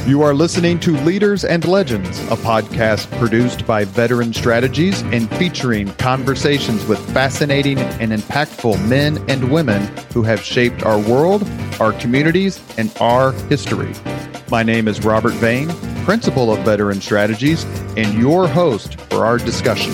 You are listening to Leaders and Legends, a podcast produced by Veteran Strategies and featuring conversations with fascinating and impactful men and women who have shaped our world, our communities, and our history. My name is Robert Vane, Principal of Veteran Strategies, and your host for our discussion.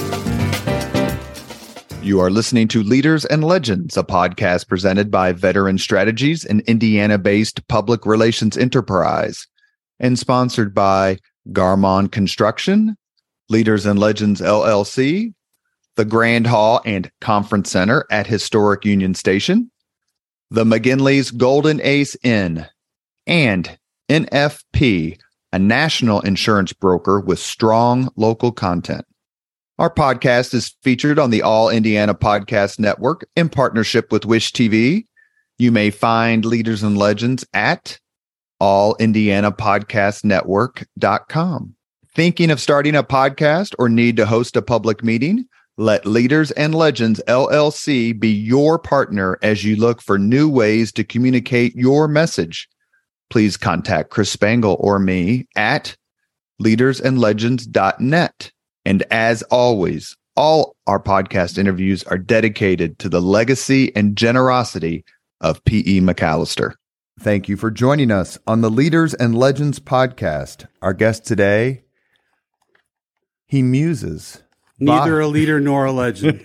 You are listening to Leaders and Legends, a podcast presented by Veteran Strategies, an Indiana-based public relations enterprise, and sponsored by Garmon Construction, Leaders and Legends LLC, the Grand Hall and Conference Center at Historic Union Station, the McGinley's Golden Ace Inn, and NFP, a national insurance broker with strong local content. Our podcast is featured on the All Indiana Podcast Network in partnership with Wish TV. You may find Leaders and Legends at allindianapodcastnetwork.com. Thinking of starting a podcast or need to host a public meeting? Let Leaders and Legends LLC be your partner as you look for new ways to communicate your message. Please contact Chris Spangle or me at leadersandlegends.net. And as always, all our podcast interviews are dedicated to the legacy and generosity of P.E. McAllister. Thank you for joining us on the Leaders and Legends podcast. Our guest today, he muses. Neither a leader nor a legend.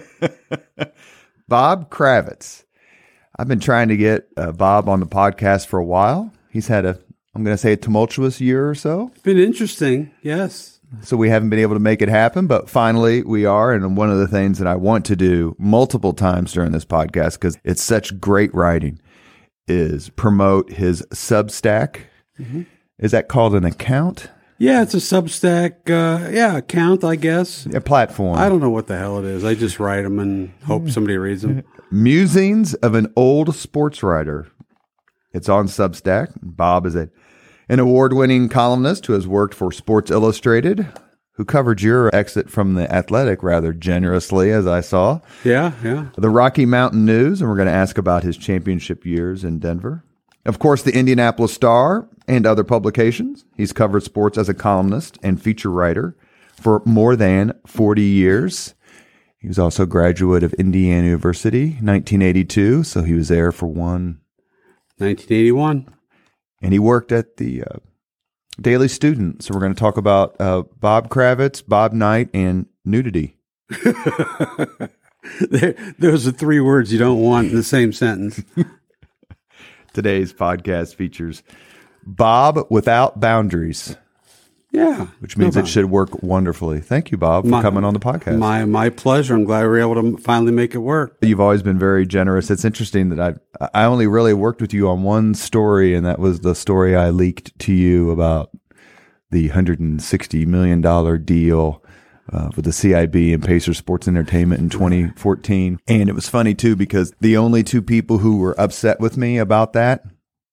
Bob Kravitz. I've been trying to get Bob on the podcast for a while. He's had a tumultuous year or so. It's been interesting, yes. So we haven't been able to make it happen, but finally we are. And one of the things that I want to do multiple times during this podcast, because it's such great writing, is promote his Substack. Mm-hmm. Is that called an account? Yeah, it's a Substack, account, I guess. A platform. I don't know what the hell it is. I just write them and hope somebody reads them. Musings of an Old Sports Writer. It's on Substack. Bob is an award-winning columnist who has worked for Sports Illustrated, who covered your exit from the Athletic rather generously, as I saw. Yeah. The Rocky Mountain News, and we're going to ask about his championship years in Denver. Of course, the Indianapolis Star and other publications. He's covered sports as a columnist and feature writer for more than 40 years. He was also a graduate of Indiana University, 1982, so he was there for 1981. And he worked at the Daily Student. So we're going to talk about Bob Kravitz, Bob Knight, and nudity. Those are three words you don't want in the same sentence. Today's podcast features Bob without boundaries. Yeah. Which means it should work wonderfully. Thank you, Bob, for coming on the podcast. My pleasure. I'm glad we were able to finally make it work. You've always been very generous. It's interesting that I only really worked with you on one story, and that was the story I leaked to you about the $160 million deal with the CIB and Pacer Sports Entertainment in 2014. And it was funny, too, because the only two people who were upset with me about that,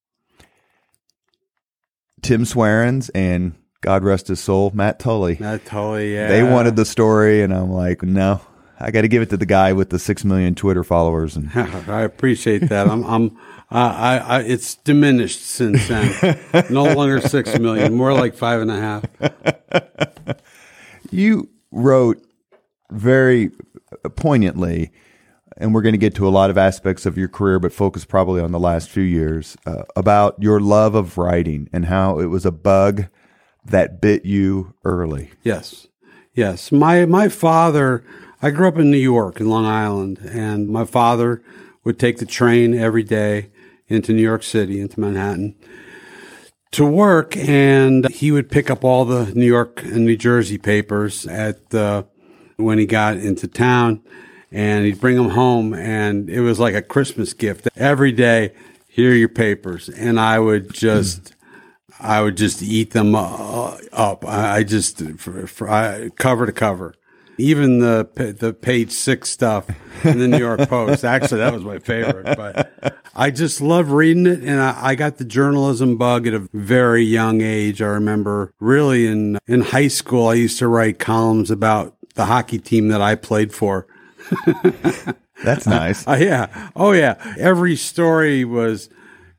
Tim Swearens and, God rest his soul, Matt Tully. Matt Tully, yeah. They wanted the story, and I'm like, no, I got to give it to the guy with the 6 million Twitter followers. And I appreciate that. It's diminished since then. No longer 6 million, more like 5.5. You wrote very poignantly, and we're going to get to a lot of aspects of your career, but focus probably on the last few years, about your love of writing and how it was a bug that bit you early. Yes. My father, I grew up in New York, in Long Island, and my father would take the train every day into New York City, into Manhattan, to work, and he would pick up all the New York and New Jersey papers when he got into town, and he'd bring them home, and it was like a Christmas gift. Every day, here are your papers, and I would just eat them up. I cover to cover. Even the page 6 stuff in the New York Post. Actually, that was my favorite. But I just love reading it, and I got the journalism bug at a very young age. I remember really in high school, I used to write columns about the hockey team that I played for. That's nice. Yeah. Oh, yeah. Every story was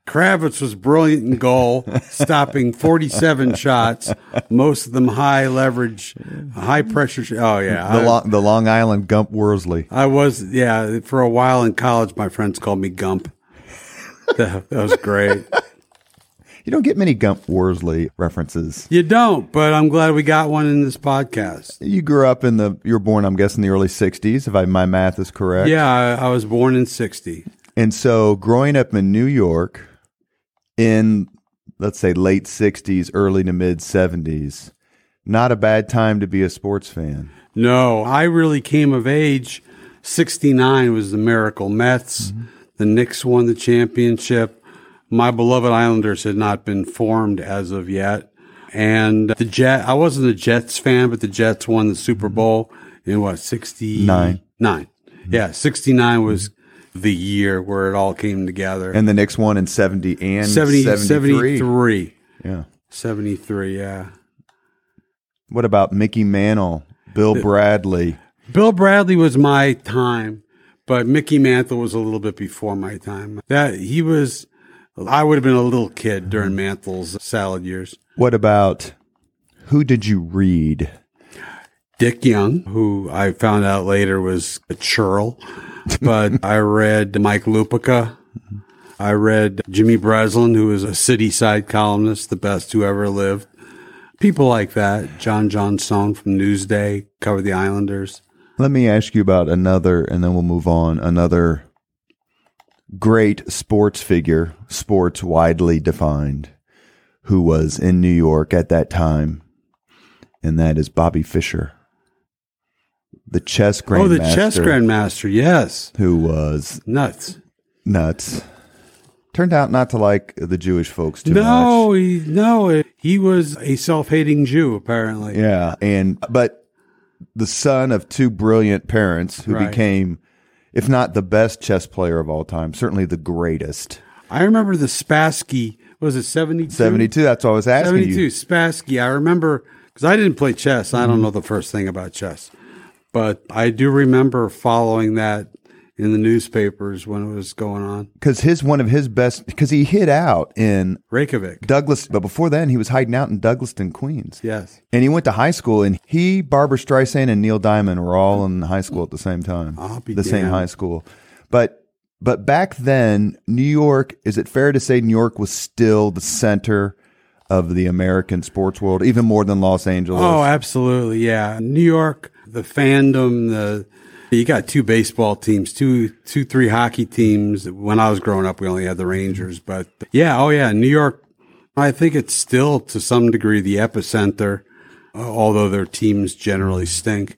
Kravitz was brilliant in goal, stopping 47 shots, most of them high leverage, high pressure. Oh, yeah. The Long Island Gump Worsley. I was, for a while in college, my friends called me Gump. That was great. You don't get many Gump Worsley references. You don't, but I'm glad we got one in this podcast. You grew up you were born, I'm guessing, in the early 60s, if my math is correct. Yeah, I was born in 60. And so growing up in New York in, let's say, late 60s, early to mid 70s, not a bad time to be a sports fan. No, I really came of age. 69 was the Miracle Mets. Mm-hmm. The Knicks won the championship. My beloved Islanders had not been formed as of yet. And I wasn't a Jets fan, but the Jets won the Super Bowl in 69? Yeah, 69 was the year where it all came together. And the Knicks won in 70 and 73. 73. Yeah. 73, yeah. What about Mickey Mantle, Bill Bradley? Bill Bradley was my time, but Mickey Mantle was a little bit before my time. I would have been a little kid during Mantle's salad years. What about, who did you read? Dick Young, who I found out later was a churl. But I read Mike Lupica. I read Jimmy Breslin, who was a city side columnist, the best who ever lived. People like that. John Johnstone from Newsday covered the Islanders. Let me ask you about another, and then we'll move on, another great sports figure, sports widely defined, who was in New York at that time, and that is Bobby Fischer, the chess grandmaster. Oh, the chess grandmaster, yes. Who was nuts. Turned out not to like the Jewish folks too much. He was a self-hating Jew, apparently. Yeah, but the son of two brilliant parents who became, if not the best chess player of all time, certainly the greatest. I remember the Spassky, was it 72? 72, that's what I was asking 72, you. 72, Spassky. I remember, because I didn't play chess. I don't know the first thing about chess. But I do remember following that in the newspapers when it was going on. Because he hid out in Reykjavik. Douglas, but before then he was hiding out in Douglaston, Queens. Yes. And he went to high school, and Barbra Streisand, and Neil Diamond were all in high school at the same time. Same high school. But back then, New York, is it fair to say New York was still the center of the American sports world, even more than Los Angeles? Oh, absolutely, yeah. New York, the fandom, you got two baseball teams, three hockey teams. When I was growing up, we only had the Rangers. But New York, I think it's still to some degree the epicenter, although their teams generally stink.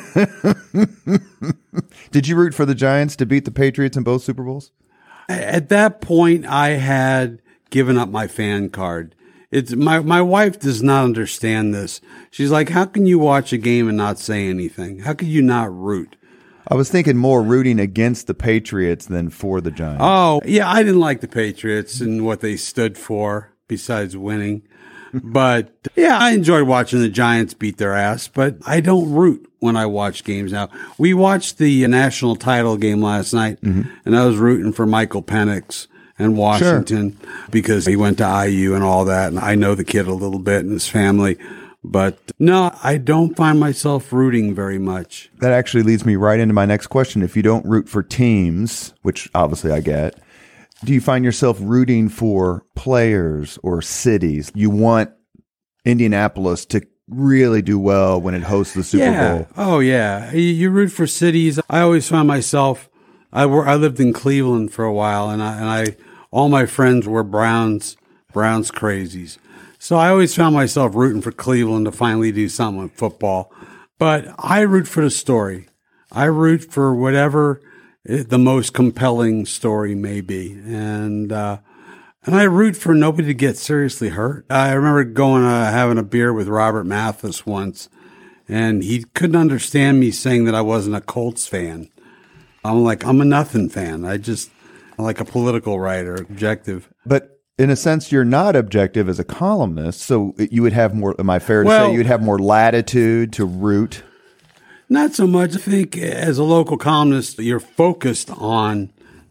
Did you root for the Giants to beat the Patriots in both Super Bowls? At that point, I had given up my fan card. It's my wife does not understand this. She's like, how can you watch a game and not say anything? How could you not root? I was thinking more rooting against the Patriots than for the Giants. Oh, yeah, I didn't like the Patriots and what they stood for besides winning. But, yeah, I enjoyed watching the Giants beat their ass, but I don't root when I watch games now. We watched the national title game last night, and I was rooting for Michael Penix and Washington because he went to IU and all that, and I know the kid a little bit and his family. But no, I don't find myself rooting very much. That actually leads me right into my next question. If you don't root for teams, which obviously I get, do you find yourself rooting for players or cities? You want Indianapolis to really do well when it hosts the Super Bowl. Oh, yeah. You root for cities. I always found myself, I lived in Cleveland for a while, and all my friends were Browns crazies. So I always found myself rooting for Cleveland to finally do something with football. But I root for the story. I root for whatever the most compelling story may be. And I root for nobody to get seriously hurt. I remember going having a beer with Robert Mathis once, and he couldn't understand me saying that I wasn't a Colts fan. I'm a nothing fan. I'm like a political writer, objective. But in a sense, you're not objective as a columnist, so you would have more, am I fair to say, you'd have more latitude to root? Not so much. I think as a local columnist, you're focused on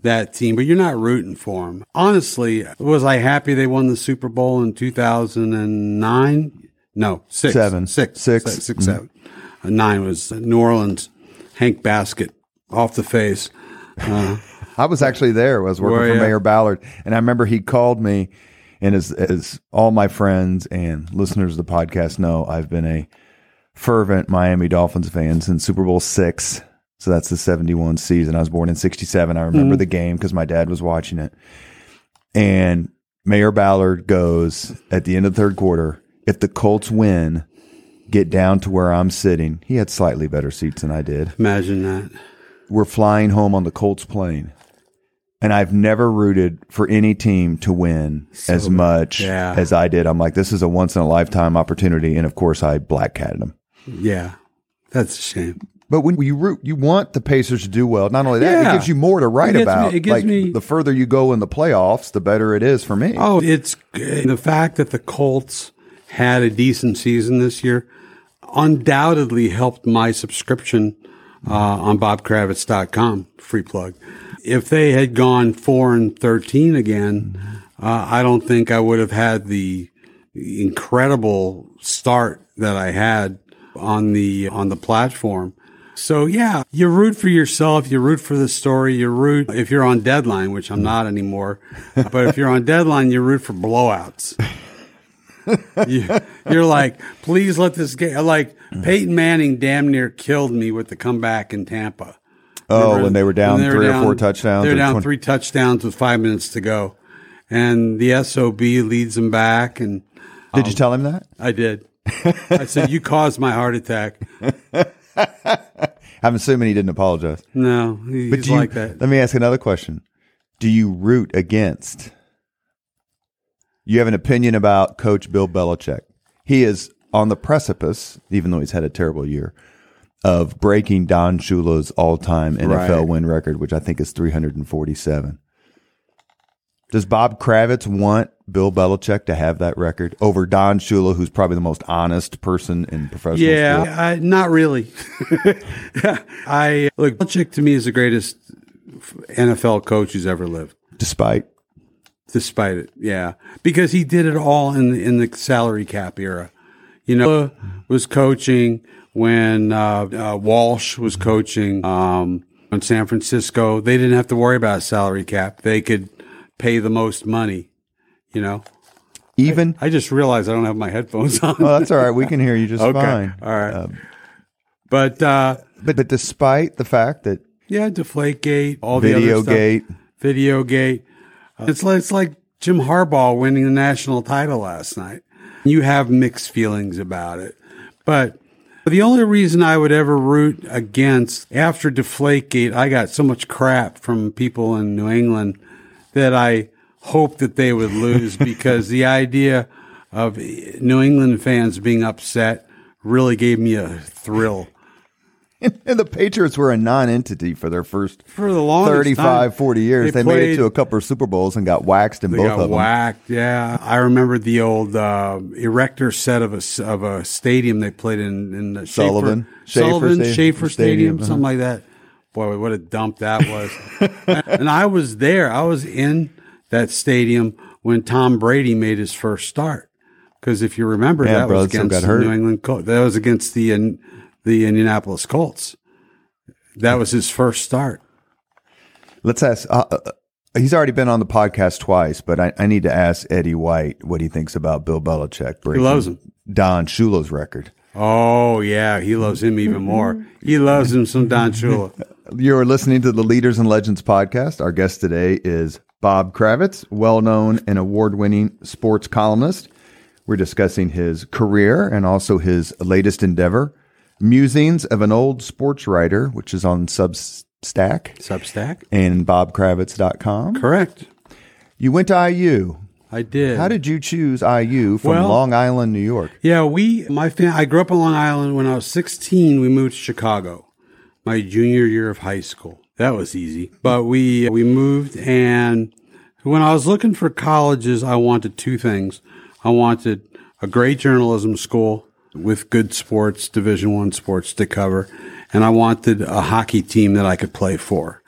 that team, but you're not rooting for them. Honestly, was I happy they won the Super Bowl in 2009? No, six. Seven. Six. Mm-hmm. 7. 9 was New Orleans, Hank Basket off the face. I was actually there. I was working for Mayor Ballard, and I remember he called me, and as all my friends and listeners of the podcast know, I've been a fervent Miami Dolphins fan since Super Bowl VI. So that's the 71 season. I was born in 67. I remember the game because my dad was watching it. And Mayor Ballard goes at the end of the third quarter, if the Colts win, get down to where I'm sitting. He had slightly better seats than I did. Imagine that. We're flying home on the Colts plane. And I've never rooted for any team to win as much as I did. I'm like, this is a once-in-a-lifetime opportunity. And, of course, I black-catted them. Yeah, that's a shame. But when you root, you want the Pacers to do well. Not only that, it gives you more to write about. The further you go in the playoffs, the better it is for me. Oh, it's the fact that the Colts had a decent season this year undoubtedly helped my subscription on BobKravitz.com, free plug. If they had gone 4-13 again, I don't think I would have had the incredible start that I had on the platform. So yeah, you root for yourself, you root for the story, you root if you're on Deadline, which I'm not anymore. But if you're on Deadline, you root for blowouts. You're like, please let this game. Like Peyton Manning damn near killed me with the comeback in Tampa. Remember, when they were down 3 or 4 touchdowns. They're down 3 touchdowns with 5 minutes to go, and the SOB leads them back. And did you tell him that? I did. I said, "You caused my heart attack." I'm assuming he didn't apologize. No, he's like that. Let me ask another question. Do you root against? You have an opinion about Coach Bill Belichick. He is on the precipice, even though he's had a terrible year, of breaking Don Shula's all-time NFL win record, which I think is 347. Does Bob Kravitz want Bill Belichick to have that record over Don Shula, who's probably the most honest person in professional sports? Not really. Look, Belichick to me is the greatest NFL coach who's ever lived. Despite it, yeah, because he did it all in the salary cap era. You know, was coaching when Walsh was coaching in San Francisco. They didn't have to worry about a salary cap. They could pay the most money, you know. I just realized I don't have my headphones on. Oh, that's all right. We can hear you just fine. All right. But despite the fact that Deflategate, all the other stuff, Videogate, it's like Jim Harbaugh winning the national title last night. You have mixed feelings about it, but the only reason I would ever root against after Deflategate, I got so much crap from people in New England that I hoped that they would lose because the idea of New England fans being upset really gave me a thrill. And the Patriots were a non-entity for their first for the longest 35, 40 years. They made it to a couple of Super Bowls and got waxed in both of them. They got whacked, yeah. I remember the old erector set of a stadium they played in the Schaefer Stadium, something like that. Boy, what a dump that was. And I was there. I was in that stadium when Tom Brady made his first start. Because if you remember, that was against the New England Colts. That was against the Indianapolis Colts. That was his first start. Let's ask. He's already been on the podcast twice, but I need to ask Eddie White what he thinks about Bill Belichick breaking loves him. Don Shula's record. Oh, yeah. He loves him even more. He loves him some Don Shula. You're listening to the Leaders and Legends podcast. Our guest today is Bob Kravitz, well-known and award-winning sports columnist. We're discussing his career and also his latest endeavor, Musings of an Old Sports Writer, which is on Substack. And BobKravitz.com. Correct. You went to IU. I did. How did you choose IU from Long Island, New York? Yeah, I grew up in Long Island. When I was 16, we moved to Chicago, my junior year of high school. That was easy. But we moved, and when I was looking for colleges, I wanted 2 things. I wanted a great journalism school with good sports, Division I sports to cover, and I wanted a hockey team that I could play for.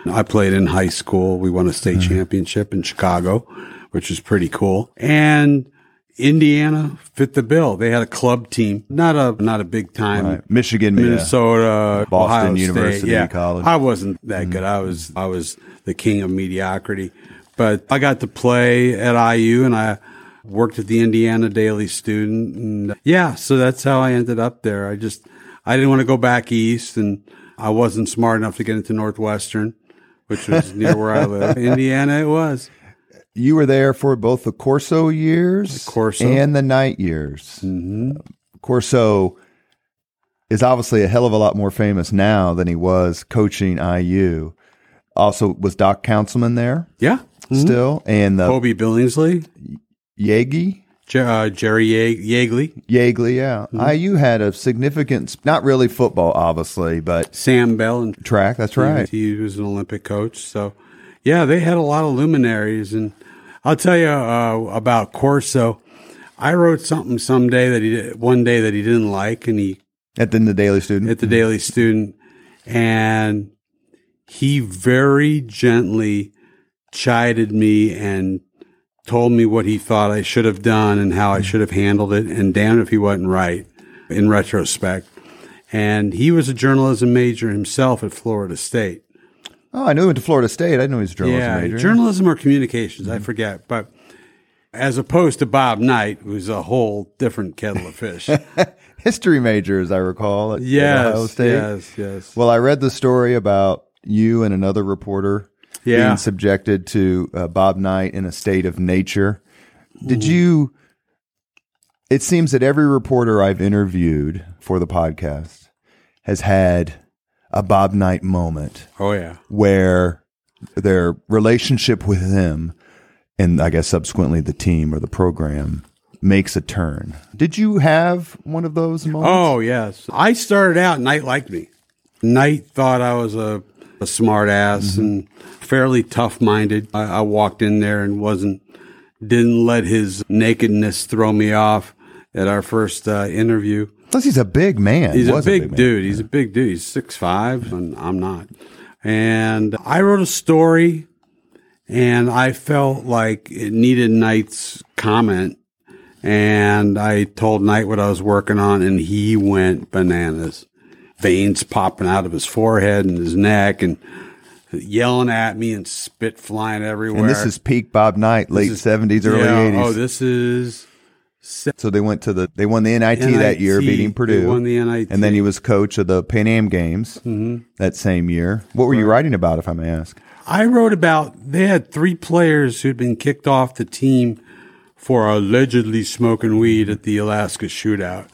I played in high school. We won a state championship in Chicago, which was pretty cool. And Indiana fit the bill. They had a club team, not a big time. Right. Michigan, Minnesota, Boston Ohio University State. College. I wasn't that good. I was the king of mediocrity. But I got to play at IU, and I worked at the Indiana Daily Student. And so that's how I ended up there. I didn't want to go back east, and I wasn't smart enough to get into Northwestern, which was near where I live. Indiana it was. You were there for both the Corso years and the Knight years. Mm-hmm. Corso is obviously a hell of a lot more famous now than he was coaching IU. Also, was Doc Councilman there? Yeah. Still? And Kobe Billingsley? Yagi? Jerry Yeagley. Yeagley, yeah. IU had a significant, not really football, obviously, but Sam Bell and track, that's right. He was an Olympic coach. So, yeah, they had a lot of luminaries. And I'll tell you about Corso. I wrote something one day that he didn't like, and At the Daily Student? At the Daily Student. And he very gently chided me and told me what he thought I should have done and how I should have handled it, and damn if he wasn't right in retrospect. And he was a journalism major himself at Florida State. Oh, I knew he went to Florida State. I didn't know he was a journalism major. Journalism or communications, I forget. But as opposed to Bob Knight, who's a whole different kettle of fish. History major, as I recall, at Ohio State. Yes. Well, I read the story about you and another reporter being subjected to Bob Knight in a state of nature. Did you? It seems that every reporter I've interviewed for the podcast has had a Bob Knight moment. Oh, yeah. Where their relationship with him, and I guess subsequently the team or the program, makes a turn. Did you have one of those moments? Oh, yes. I started out, Knight liked me. Knight thought I was a smart ass and fairly tough-minded. I walked in there and didn't let his nakedness throw me off at our first interview. Plus, he's a big man. He's a big dude. He's a big dude. He's 6'5", and I'm not. And I wrote a story, and I felt like it needed Knight's comment. And I told Knight what I was working on, and he went bananas. Veins popping out of his forehead and his neck, and yelling at me and spit flying everywhere. And this is peak Bob Knight, late 70s, early 80s. Oh, this is... So they won the NIT that year, beating Purdue. They won the NIT. And then he was coach of the Pan Am Games that same year. What were you writing about, if I may ask? I wrote about, they had 3 players who'd been kicked off the team for allegedly smoking weed at the Alaska shootout.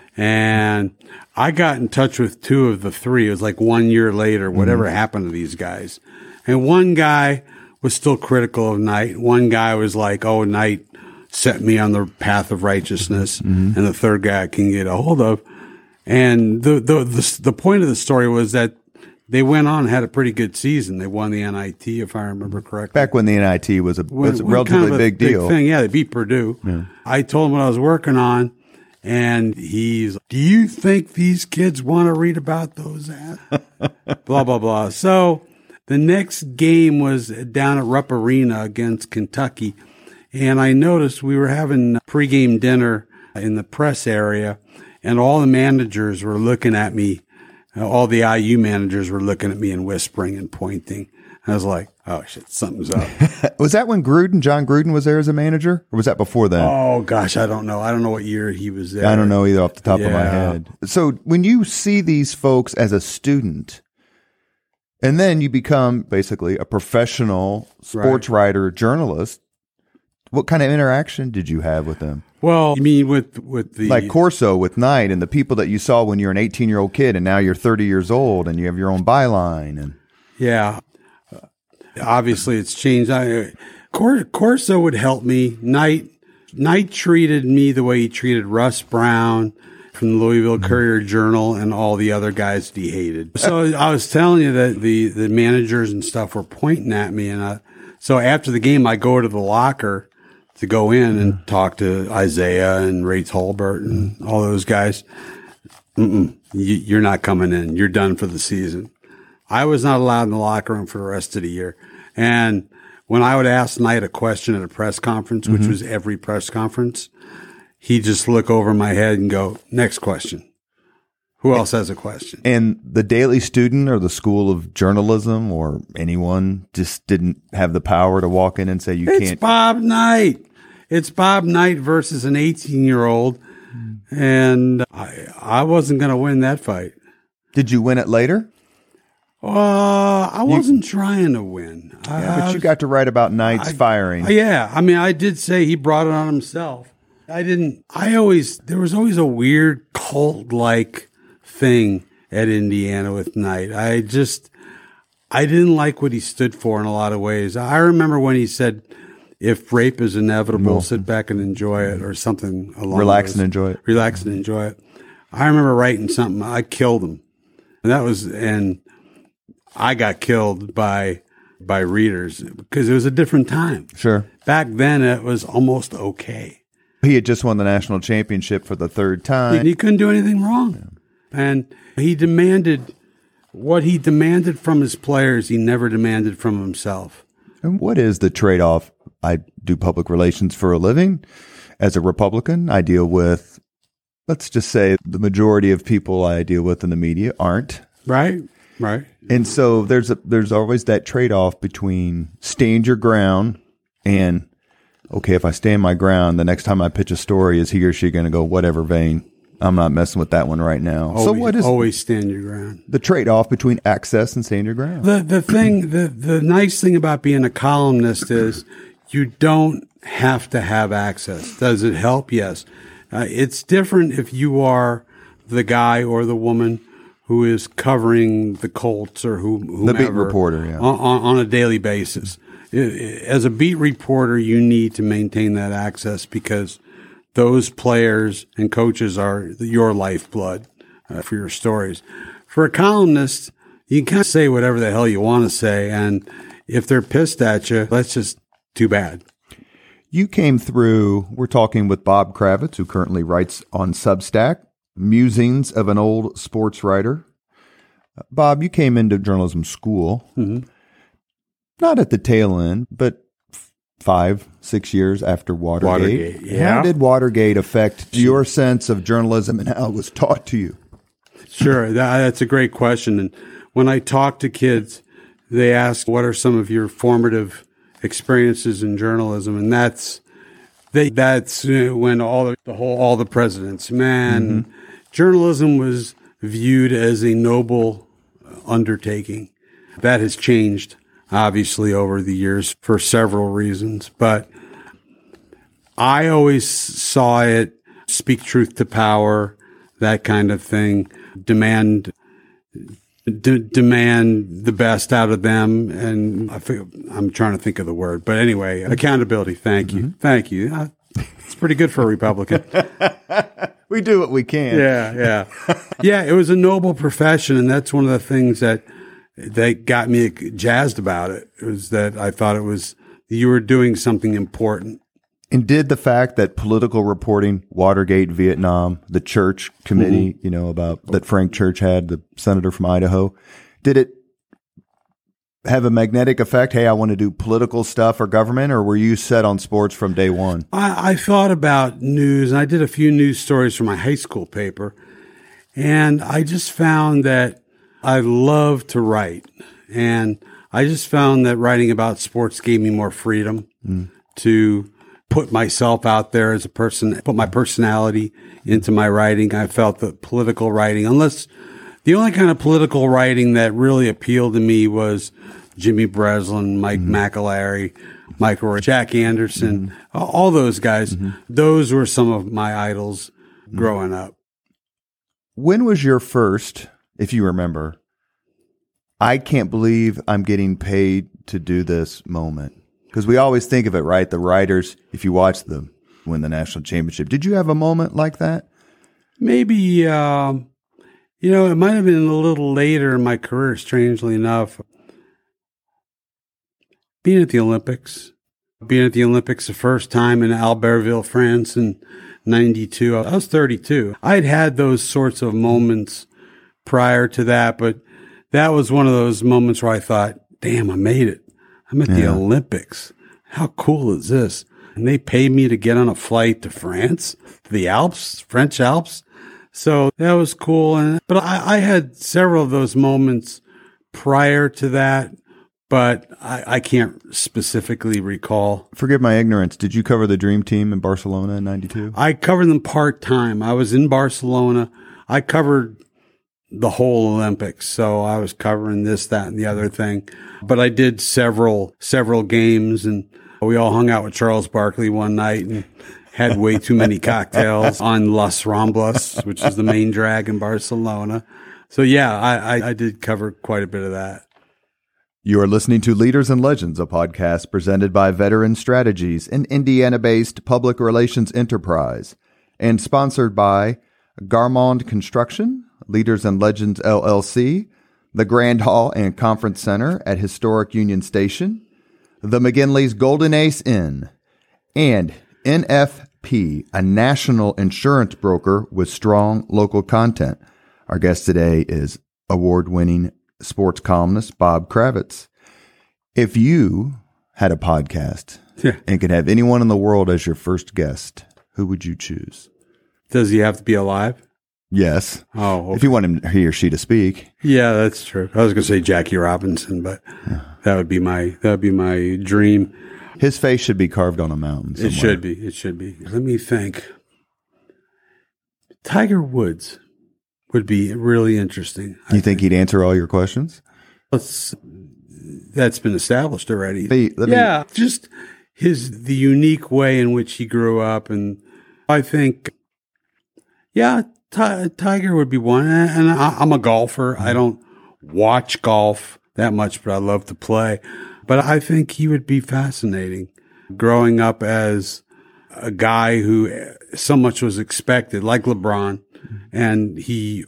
And I got in touch with 2 of the 3. It was like 1 year later, whatever happened to these guys. And one guy was still critical of Knight. One guy was like, oh, Knight set me on the path of righteousness. And the third guy I can get a hold of. And the point of the story was that they went on and had a pretty good season. They won the NIT, if I remember correctly. Back when the NIT was a relatively kind of big deal. Thing. Yeah, they beat Purdue. Yeah. I told him what I was working on. And he's, do you think these kids want to read about those ads? Blah, blah, blah. So the next game was down at Rupp Arena against Kentucky. And I noticed we were having pregame dinner in the press area, and all the managers were looking at me. All the IU managers were looking at me and whispering and pointing. I was like, oh, shit, something's up. Was that when John Gruden was there as a manager? Or was that before then? Oh, gosh, I don't know. I don't know what year he was there. I don't know either off the top of my head. So when you see these folks as a student, and then you become basically a professional sports writer, journalist, what kind of interaction did you have with them? Well, you mean with the... Like Corso with Knight and the people that you saw when you're an 18-year-old kid and now you're 30 years old and you have your own byline. And yeah. Obviously, it's changed. Corso would help me. Knight treated me the way he treated Russ Brown from the Louisville Courier-Journal and all the other guys that he hated. So I was telling you that the managers and stuff were pointing at me. And so after the game, I go to the locker to go in and talk to Isaiah and Ray Tolbert and all those guys. You're not coming in. You're done for the season. I was not allowed in the locker room for the rest of the year. And when I would ask Knight a question at a press conference, which was every press conference, he'd just look over my head and go, next question. Who else has a question? And the Daily Student or the School of Journalism or anyone just didn't have the power to walk in and say, you can't. It's Bob Knight. It's Bob Knight versus an 18-year-old. And I wasn't going to win that fight. Did you win it later? I wasn't trying to win. But you got to write about Knight's firing. Yeah. I mean, I did say he brought it on himself. There was always a weird cult-like thing at Indiana with Knight. I didn't like what he stood for in a lot of ways. I remember when he said, if rape is inevitable, sit back and enjoy it, or something along Relax and enjoy it. Relax and enjoy it. I remember writing something. I killed him. And I got killed by readers because it was a different time. Sure. Back then, it was almost okay. He had just won the national championship for the third time. He couldn't do anything wrong. Yeah. And he demanded what he demanded from his players, he never demanded from himself. And what is the trade-off? I do public relations for a living. As a Republican, I deal with, let's just say, the majority of people I deal with in the media aren't. Right. And so there's always that trade-off between stand your ground and, okay, if I stand my ground, the next time I pitch a story, is he or she going to go, whatever vein? I'm not messing with that one right now. Always stand your ground. The trade-off between access and stand your ground? The nice thing about being a columnist is you don't have to have access. Does it help? Yes. It's different if you are the guy or the woman who is covering the Colts or whomever. The beat reporter, yeah. On a daily basis. As a beat reporter, you need to maintain that access because those players and coaches are your lifeblood for your stories. For a columnist, you can kind of say whatever the hell you want to say, and if they're pissed at you, that's just too bad. You came through, we're talking with Bob Kravitz, who currently writes on Substack, Musings of an Old Sports Writer. Bob, you came into journalism school, not at the tail end, but 5-6 years after Watergate. Yeah. How did Watergate affect your sense of journalism and how it was taught to you? Sure. That's a great question. And when I talk to kids, they ask, what are some of your formative experiences in journalism? And that's when all the presidents, man, journalism was viewed as a noble undertaking. That has changed, obviously, over the years for several reasons. But I always saw it, speak truth to power, that kind of thing, demand the best out of them. And I'm trying to think of the word. But anyway, accountability. Thank you. Thank you. It's pretty good for a Republican. We do what we can. Yeah. Yeah, it was a noble profession. And that's one of the things that got me jazzed about it. It was that I thought you were doing something important. And did the fact that political reporting, Watergate, Vietnam, the Church Committee, about that Frank Church had, the senator from Idaho, did it have a magnetic effect? Hey, I want to do political stuff or government, or were you set on sports from day one? I thought about news, and I did a few news stories for my high school paper, and I just found that I love to write, and I just found that writing about sports gave me more freedom to put myself out there as a person, put my personality into my writing. I felt that political writing, the only kind of political writing that really appealed to me was Jimmy Breslin, Mike McAlery, Mike Roy, Jack Anderson, all those guys. Those were some of my idols growing up. When was your first, if you remember, I can't believe I'm getting paid to do this moment? Because we always think of it, right? The writers, if you watch them win the national championship. Did you have a moment like that? Maybe, it might have been a little later in my career, strangely enough. Being at the Olympics the first time in Albertville, France in 92. I was 32. I'd had those sorts of moments prior to that, but that was one of those moments where I thought, damn, I made it. I'm at the Olympics. How cool is this? And they paid me to get on a flight to France, to the Alps, French Alps. So that was cool. But I had several of those moments prior to that, but I can't specifically recall. Forgive my ignorance. Did you cover the Dream Team in Barcelona in 92? I covered them part-time. I was in Barcelona. I covered the whole Olympics. So I was covering this, that, and the other thing. But I did several games, and we all hung out with Charles Barkley one night and had way too many cocktails on Las Ramblas, which is the main drag in Barcelona. So yeah, I did cover quite a bit of that. You are listening to Leaders and Legends, a podcast presented by Veteran Strategies, an Indiana-based public relations enterprise, and sponsored by Garmong Construction, Leaders and Legends LLC, the Grand Hall and Conference Center at Historic Union Station, the McGinley's Golden Ace Inn, and NFP, a national insurance broker with strong local content. Our guest today is award-winning sports columnist Bob Kravitz. If you had a podcast and could have anyone in the world as your first guest, who would you choose? Does he have to be alive? Yes. Oh, okay. If you want he or she to speak. Yeah, that's true. I was going to say Jackie Robinson, but that would be my dream. His face should be carved on a mountain somewhere. It should be. Let me think. Tiger Woods would be really interesting. You think he'd answer all your questions? That's been established already. Just the unique way in which he grew up, and I think, Tiger would be one. And I'm a golfer. I don't watch golf that much, but I love to play. But I think he would be fascinating. Growing up as a guy who so much was expected, like LeBron, and he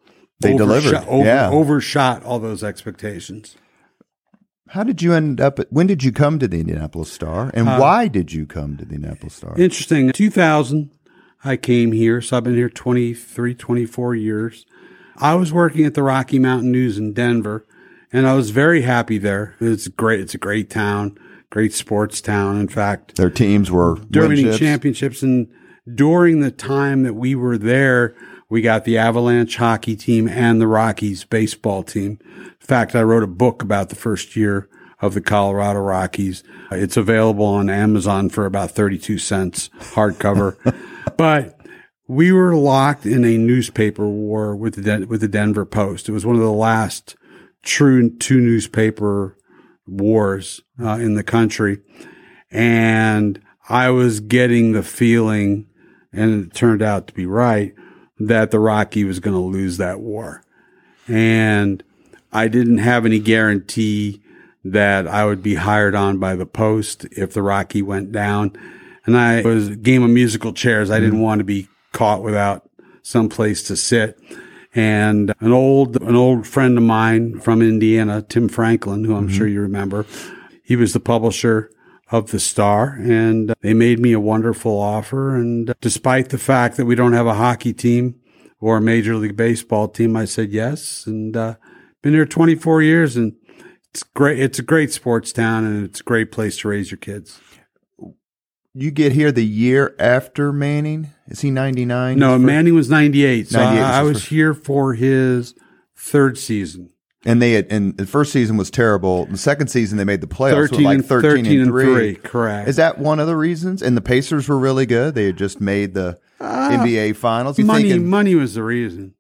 overshot all those expectations. How did you when did you come to the Indianapolis Star, and why did you come to the Indianapolis Star? Interesting. In 2000, I came here, so I've been here 23, 24 years. I was working at the Rocky Mountain News in Denver, and I was very happy there. It's great. It's a great town, great sports town. In fact, their teams were winning championships, and during the time that we were there, we got the Avalanche hockey team and the Rockies baseball team. In fact, I wrote a book about the first year of the Colorado Rockies. It's available on Amazon for about 32 cents, hardcover. But we were locked in a newspaper war with the Denver Post. It was one of the last true two newspaper wars in the country. And I was getting the feeling, and it turned out to be right, that the Rocky was going to lose that war. And I didn't have any guarantee that I would be hired on by the Post if the Rocky went down. And I was a game of musical chairs. I didn't want to be caught without some place to sit. And an old friend of mine from Indiana, Tim Franklin, who I'm sure you remember, he was the publisher of the Star, and they made me a wonderful offer. And despite the fact that we don't have a hockey team or a Major League Baseball team, I said yes. And been here 24 years, and it's great. It's a great sports town, and it's a great place to raise your kids. You get here the year after Manning? Is he 99? No, Manning was 98. So I was here for his third season. And the first season was terrible. The second season they made the playoffs with like 13 and 3. Correct. Is that one of the reasons? And the Pacers were really good. They had just made the NBA Finals. Money was the reason.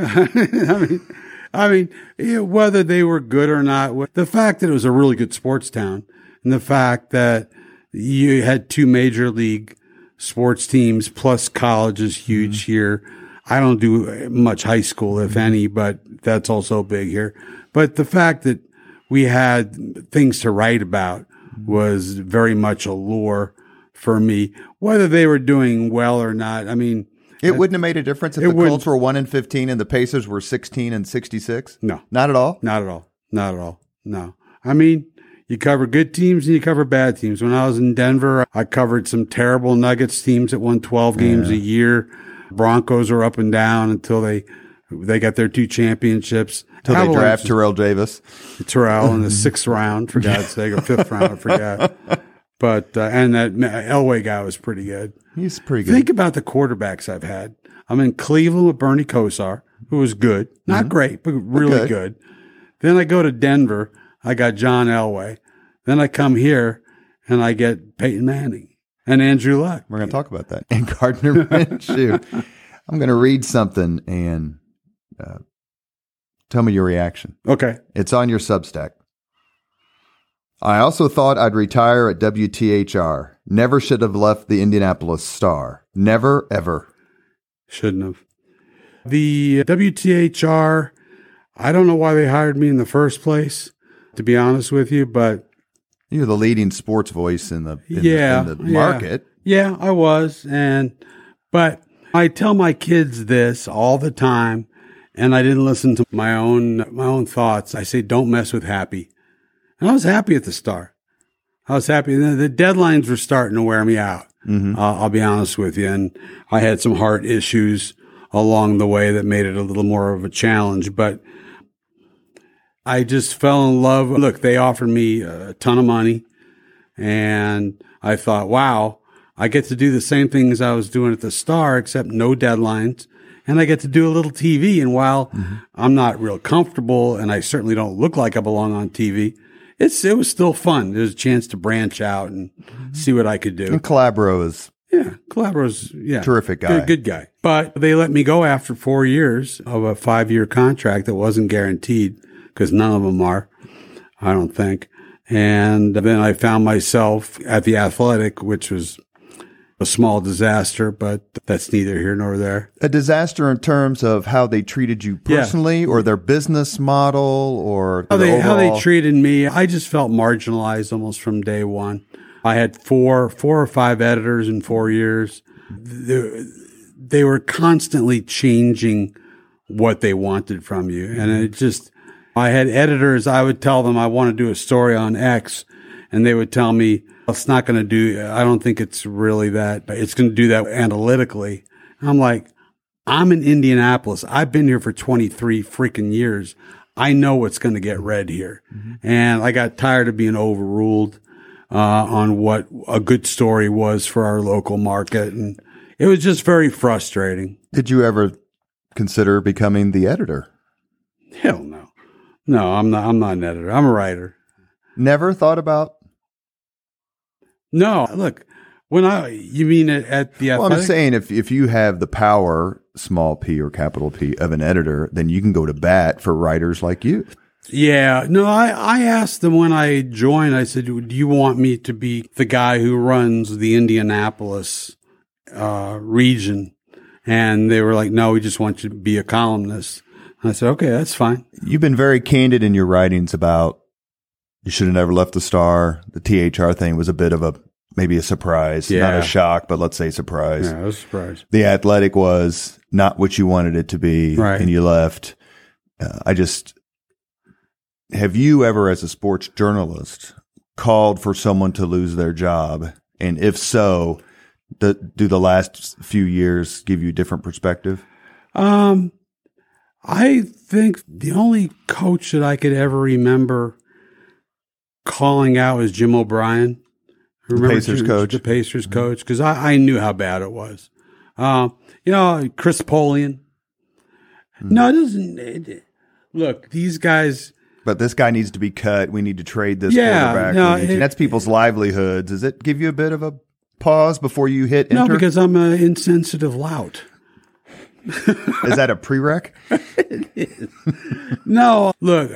I mean, whether they were good or not, the fact that it was a really good sports town, and the fact that you had two major league sports teams plus college is huge here. I don't do much high school, if any, but that's also big here. But the fact that we had things to write about was very much a lure for me. Whether they were doing well or not, I mean, it wouldn't have made a difference if the Colts were 1-15 and the Pacers were 16-66. No, not at all. Not at all. Not at all. No, I mean, you cover good teams and you cover bad teams. When I was in Denver, I covered some terrible Nuggets teams that won 12 games a year. Broncos are up and down until they got their two championships. Till they Avalanche draft is- Terrell Davis. Terrell in the 6th round, for God's sake, or 5th round, I forgot. But, and that Elway guy was pretty good. He's pretty good. Think about the quarterbacks I've had. I'm in Cleveland with Bernie Kosar, who was good. Not great, but really good. Then I go to Denver. I got John Elway. Then I come here and I get Peyton Manning and Andrew Luck. We're going to talk about that. And Gardner Minshew. I'm going to read something and tell me your reaction. Okay. It's on your Substack. I also thought I'd retire at WTHR. Never should have left the Indianapolis Star. Never, ever. Shouldn't have. The WTHR, I don't know why they hired me in the first place, to be honest with you, but You're the leading sports voice in the, in the market. Yeah, I was. But I tell my kids this all the time, and I didn't listen to my own thoughts. I say, don't mess with happy. And I was happy at the Star. I was happy. The deadlines were starting to wear me out. I'll be honest with you. And I had some heart issues along the way that made it a little more of a challenge, but I just fell in love. Look, they offered me a ton of money, and I thought, wow, I get to do the same things I was doing at the Star, except no deadlines, and I get to do a little TV. And while I'm not real comfortable, and I certainly don't look like I belong on TV, it was still fun. There's a chance to branch out and see what I could do. And Calabro is Calabro's terrific guy. Good guy. But they let me go after 4 years of a 5-year contract that wasn't guaranteed, because none of them are, I don't think. And then I found myself at the Athletic, which was a small disaster, but that's neither here nor there. A disaster in terms of how they treated you personally, or their business model, or how they treated me. I just felt marginalized almost from day one. I had four or five editors in 4 years. They were constantly changing what they wanted from you. And I had editors, I would tell them I want to do a story on X, and they would tell me, it's not going to do, I don't think it's really that, it's going to do that analytically. And I'm like, I'm in Indianapolis. I've been here for 23 freaking years. I know what's going to get read here. And I got tired of being overruled on what a good story was for our local market. And it was just very frustrating. Did you ever consider becoming the editor? Hell no. No, I'm not an editor. I'm a writer. Never thought about? No, look, you mean at the Athletic? Well, I'm saying if you have the power, small p or capital P, of an editor, then you can go to bat for writers like you. Yeah. No, I asked them when I joined, I said, do you want me to be the guy who runs the Indianapolis region? And they were like, no, we just want you to be a columnist. And I said, okay, that's fine. You've been very candid in your writings about you should have never left the Star. The THR thing was a bit of maybe a surprise, not a shock, but let's say surprise. Yeah, I was surprised. The Athletic was not what you wanted it to be, right, and you left. Have you ever, as a sports journalist, called for someone to lose their job? And if so, do the last few years give you a different perspective? I think the only coach that I could ever remember calling out was Jim O'Brien. The Pacers coach. The Pacers coach, because I knew how bad it was. Chris Polian. No, it doesn't. Look, these guys. But this guy needs to be cut. We need to trade this quarterback. No, that's people's livelihoods. Does it give you a bit of a pause before you hit enter? No, because I'm an insensitive lout. Is that a prereq? It is. No, look,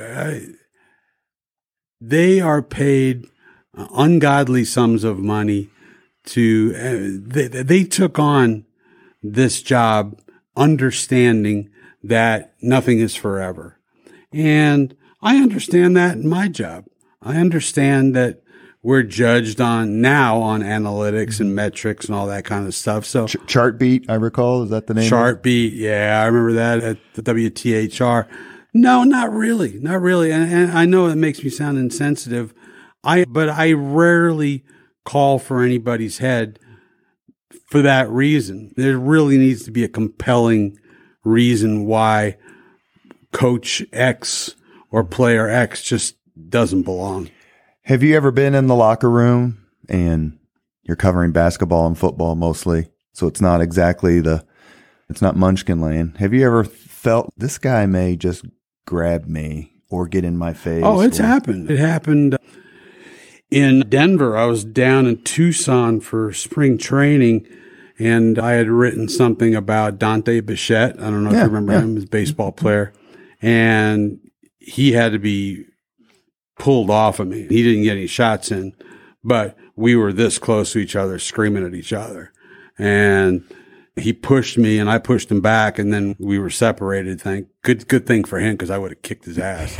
they are paid ungodly sums of money to. They took on this job understanding that nothing is forever, and I understand that in my job. I understand that we're judged on analytics and metrics and all that kind of stuff. So Chartbeat, I recall, is that the name? Chartbeat, yeah, I remember that at the WTHR. No, not really, and I know it makes me sound insensitive. But I rarely call for anybody's head for that reason. There really needs to be a compelling reason why Coach X or player X just doesn't belong. Have you ever been in the locker room and you're covering basketball and football mostly, so it's not exactly it's not Munchkin Land. Have you ever felt this guy may just grab me or get in my face? Oh, it's happened. It happened in Denver. I was down in Tucson for spring training, and I had written something about Dante Bichette. I don't know if you remember him, as a baseball player. And he had to be pulled off of me. He didn't get any shots in, but we were this close to each other, screaming at each other. And he pushed me and I pushed him back, and then we were separated. Good thing for him, because I would have kicked his ass.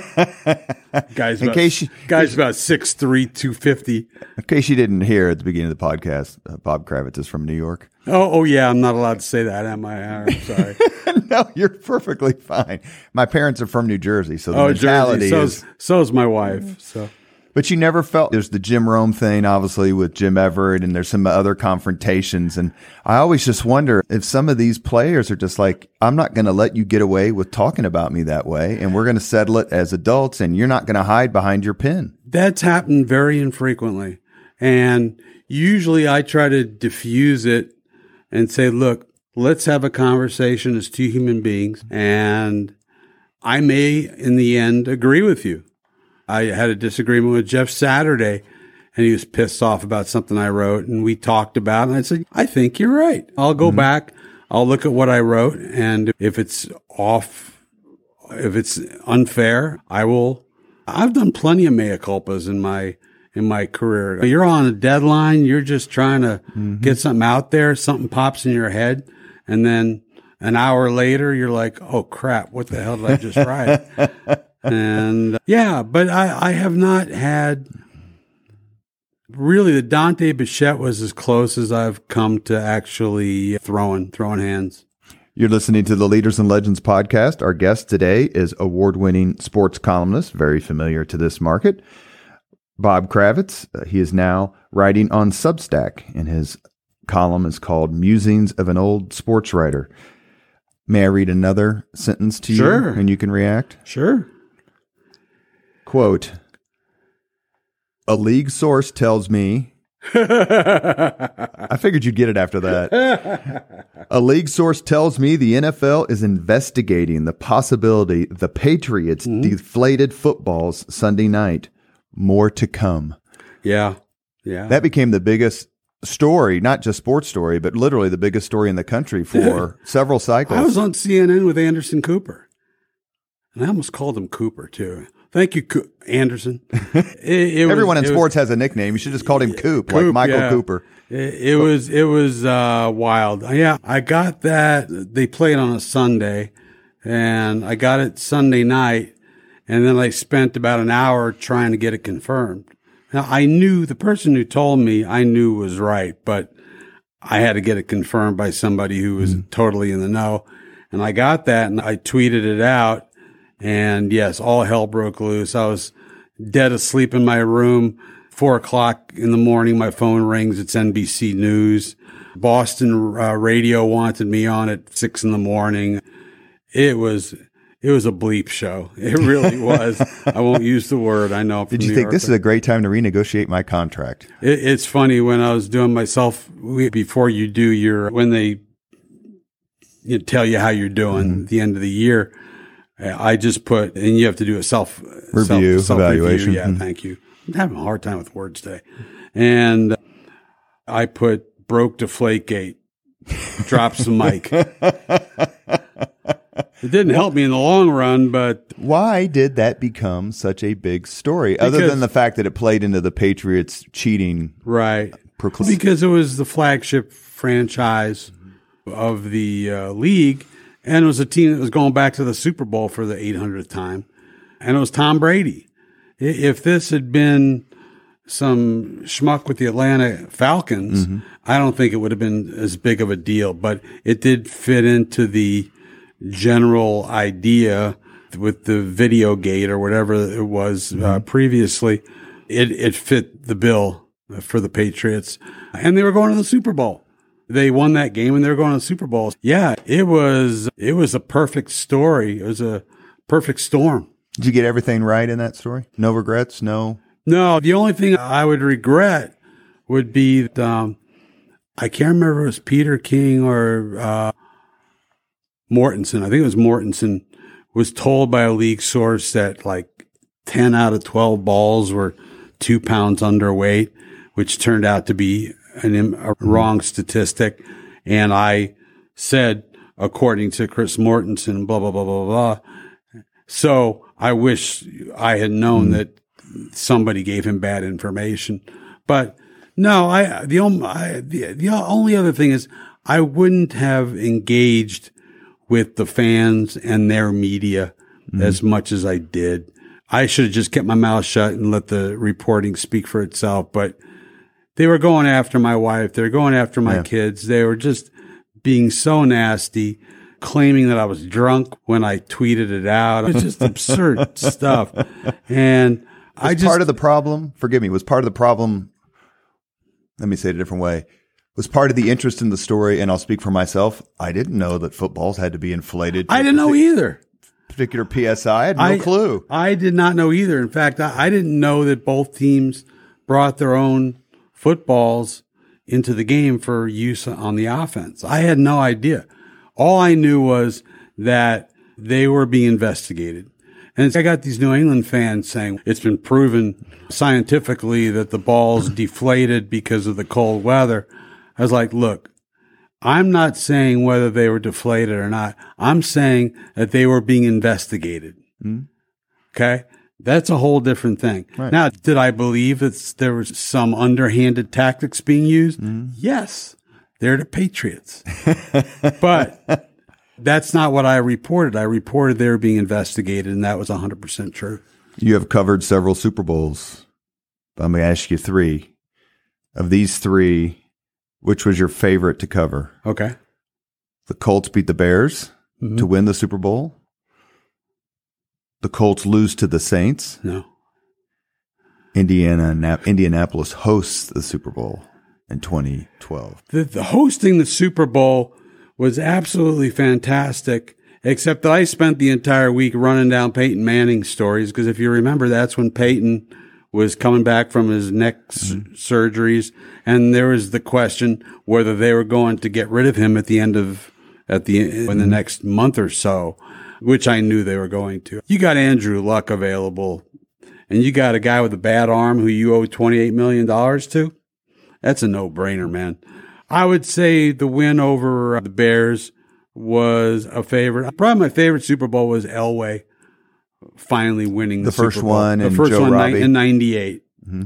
Guy's about 6'3", 250. In case you didn't hear at the beginning of the podcast, Bob Kravitz is from New York. Oh yeah, I'm not allowed to say that, am I? I'm sorry. No, you're perfectly fine. My parents are from New Jersey, so the mentality Jersey. So is my wife. So. But you never felt, there's the Jim Rome thing, obviously, with Jim Everett, and there's some other confrontations. And I always just wonder if some of these players are just like, I'm not going to let you get away with talking about me that way, and we're going to settle it as adults, and you're not going to hide behind your pen. That's happened very infrequently. And usually I try to diffuse it and say, look, let's have a conversation as two human beings, and I may, in the end, agree with you. I had a disagreement with Jeff Saturday, and he was pissed off about something I wrote, and we talked about it, and I said, I think you're right. I'll go back, I'll look at what I wrote, and if it's off, if it's unfair, I've done plenty of mea culpas in my career. You're on a deadline, you're just trying to get something out there, something pops in your head, and then an hour later, you're like, oh crap, what the hell did I just write? And but I have not had, really, the Dante Bichette was as close as I've come to actually throwing hands. You're listening to the Leaders and Legends podcast. Our guest today is award-winning sports columnist, very familiar to this market, Bob Kravitz. He is now writing on Substack, and his column is called Musings of an Old Sports Writer. May I read another sentence to you? Sure. And you can react? Sure. Quote, a league source tells me, I figured you'd get it after that. A league source tells me the NFL is investigating the possibility the Patriots deflated footballs Sunday night. More to come. Yeah. That became the biggest story, not just sports story, but literally the biggest story in the country for several cycles. I was on CNN with Anderson Cooper, and I almost called him Cooper too. Thank you, Anderson. Everyone in sports has a nickname. You should just call him Coop, like Michael Cooper. It was wild. Yeah, I got that. They played on a Sunday, and I got it Sunday night, and then I spent about an hour trying to get it confirmed. Now, I knew the person who told me I knew was right, but I had to get it confirmed by somebody who was totally in the know. And I got that, and I tweeted it out. And yes, all hell broke loose. I was dead asleep in my room. 4:00 in the morning, my phone rings. It's NBC News. Boston radio wanted me on at 6 in the morning. It was a bleep show. It really was. I won't use the word. I know. Did you think this is a great time to renegotiate my contract? It's funny, when I was doing before you do when they tell you how you're doing at the end of the year, I just put, and you have to do a self-review, evaluation. Yeah, thank you. I'm having a hard time with words today. And I put broke Deflategate, drops the mic. It didn't help me in the long run, but... Why did that become such a big story, other than the fact that it played into the Patriots cheating? Right. Because it was the flagship franchise of the league, and it was a team that was going back to the Super Bowl for the 800th time, and it was Tom Brady. If this had been some schmuck with the Atlanta Falcons, I don't think it would have been as big of a deal, but it did fit into the general idea with the video gate or whatever it was previously. It fit the bill for the Patriots, and they were going to the Super Bowl. They won that game, and they were going to the Super Bowl. Yeah, it was a perfect story. It was a perfect storm. Did you get everything right in that story? No regrets? No. The only thing I would regret would be that, I can't remember if it was Peter King or Mortensen. I think it was Mortensen was told by a league source that like 10 out of 12 balls were 2 pounds underweight, which turned out to be a wrong statistic. And I said, according to Chris Mortensen, blah, blah, blah, blah, blah. So I wish I had known that somebody gave him bad information. But no, the only other thing is I wouldn't have engaged with the fans and their media as much as I did. I should have just kept my mouth shut and let the reporting speak for itself. But they were going after my wife. They were going after my kids. They were just being so nasty, claiming that I was drunk when I tweeted it out. It was just absurd stuff. And part of the problem, forgive me, was part of the problem, let me say it a different way, was part of the interest in the story, and I'll speak for myself, I didn't know that footballs had to be inflated. I didn't know either. Particular PSI, I had no clue. I did not know either. In fact, I didn't know that both teams brought their own footballs into the game for use on the offense. I had no idea. All I knew was that they were being investigated. And I got these New England fans saying it's been proven scientifically that the balls deflated because of the cold weather. I was like, look, I'm not saying whether they were deflated or not. I'm saying that they were being investigated. Okay? That's a whole different thing. Right. Now, did I believe that there was some underhanded tactics being used? Yes. They're the Patriots. But that's not what I reported. I reported they were being investigated, and that was 100% true. You have covered several Super Bowls. I'm going to ask you three. Of these three, which was your favorite to cover? Okay. The Colts beat the Bears to win the Super Bowl. The Colts lose to the Saints. No. Indianapolis hosts the Super Bowl in 2012. The hosting the Super Bowl was absolutely fantastic, except that I spent the entire week running down Peyton Manning stories, because if you remember, that's when Peyton was coming back from his neck surgeries, and there was the question whether they were going to get rid of him in the next month or so, which I knew they were going to. You got Andrew Luck available, and you got a guy with a bad arm who you owe $28 million to. That's a no-brainer, man. I would say the win over the Bears was a favorite. Probably my favorite Super Bowl was Elway finally winning the first Super Bowl. one, the and first Joe one Robbie. In 98.